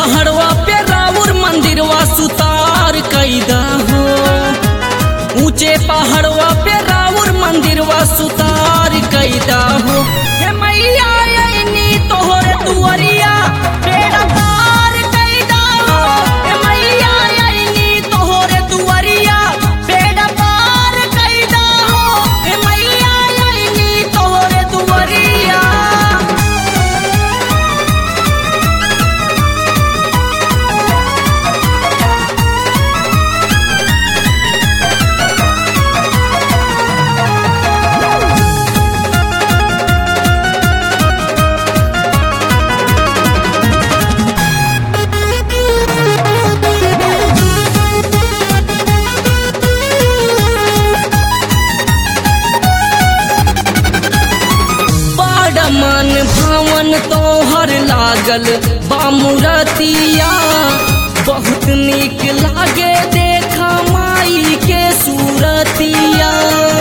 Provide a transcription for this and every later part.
पहाड़वा पे राउर मंदिरवा सुतार कैदा हो। ऊंचे पहाड़वा पे राउर मंदिरवा सुतार कैदा हो। हे मैया अइनी तोहरे दुआरिया बेड़ा पार कैदा हो। हे मैया अइनी तोहरे दुआरिया बेड़ा पार कैदा हो। हे मैया अइनी तोहरे दुआरिया। मन भावन तोहर लागल बामुरतिया। बहुत निक लागे देखा माई के सूरतिया।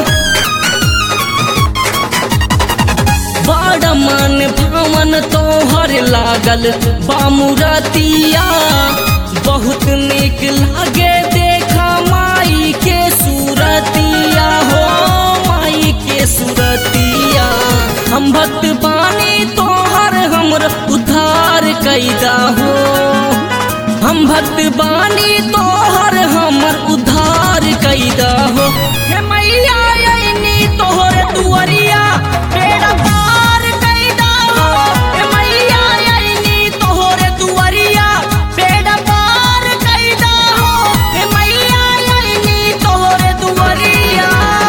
बड़ मन भावन तोहर लागल बामुरतिया। बहुत निक लागे देखा माई के सूरतिया हो। माई के सूरतिया हम भक्त बानी तोहर हमर उद्धार कैदा हो। हम भक्त बानी तोहर हमर उद्धार कैदा हो। हे मैया अइनी तोहर दुआरिया बेड़ा पार कैदा हो। हे मैया अइनी तोहर दुआरिया बेड़ा पार कैदा हो। हे मैया अइनी तोहर दुआरिया।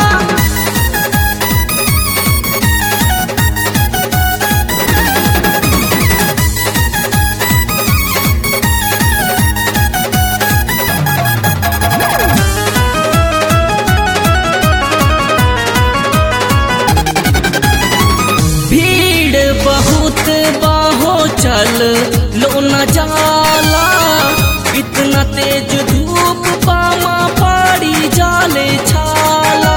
बहुत बाहो चल लो न जाला। इतना तेज धूप पामा पड़ी जाले छाला।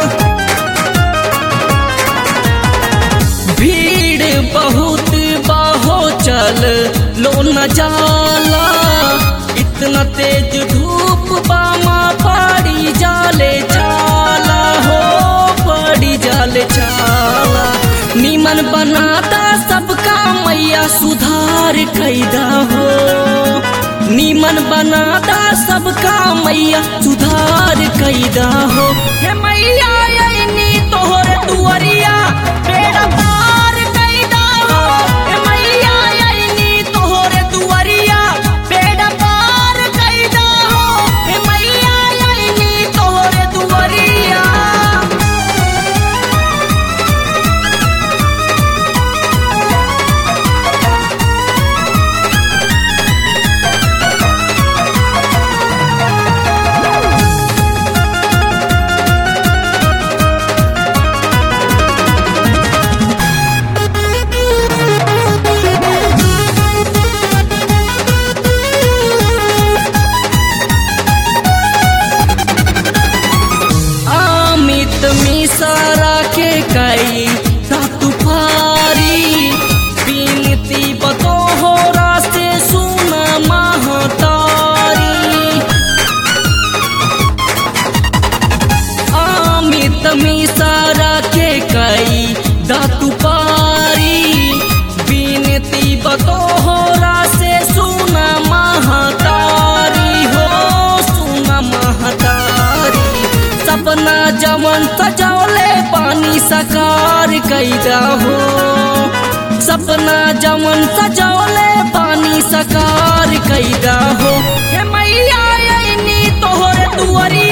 भीड़ बहुत बाहो चल लो न जाला। इतना तेज धूप पामा पड़ी जाले छाला हो। पड़ी जाले छाला निमन बनाता सबका मैया सुधार कैदा हो। निमन बनाता सबका मैया सुधार कैदा हो। हे मैया अइनी तोहर दुआरिया बेड़ा पार कैदा हो। हे मैया अइनी तोहर दुआरिया बेड़ा पार कैदा हो। हे मैया अइनी तोहर दुआरिया। मिसारा के कई तुफारी बिनती बतोहरा से सुना महतारी। अमित मिसारा के कई तुफारी बिनती बतोहरा से सुना महतारी हो। सुना महतारी सपना जमन सजौले पानी साकार कैदा हो। सपना जमन सजौले पानी साकार कैदा हो। हे मैया अइनी तोहर दुआरिया